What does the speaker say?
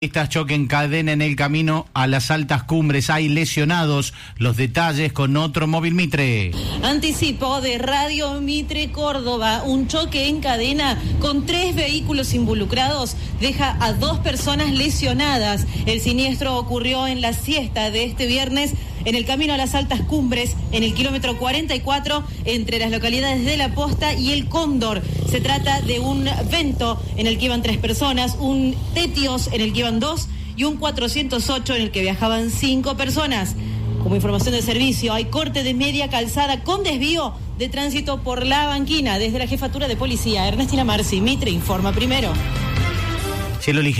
Choque en cadena en el camino a las altas cumbres. Hay lesionados. Los detalles con otro móvil Mitre. Anticipo de Radio Mitre Córdoba. Un choque en cadena con 3 vehículos involucrados deja a 2 personas lesionadas. El siniestro ocurrió en la siesta de este viernes en el camino a las altas cumbres, en el kilómetro 44, entre las localidades de La Posta y El Cóndor. Se trata de un Vento en el que iban 3 personas, un Tetios en el que iban 2 y un 408 en el que viajaban 5 personas. Como información de servicio, hay corte de media calzada con desvío de tránsito por La Banquina. Desde la Jefatura de Policía, Ernestina Marci, Mitre informa primero. Cielo ligero.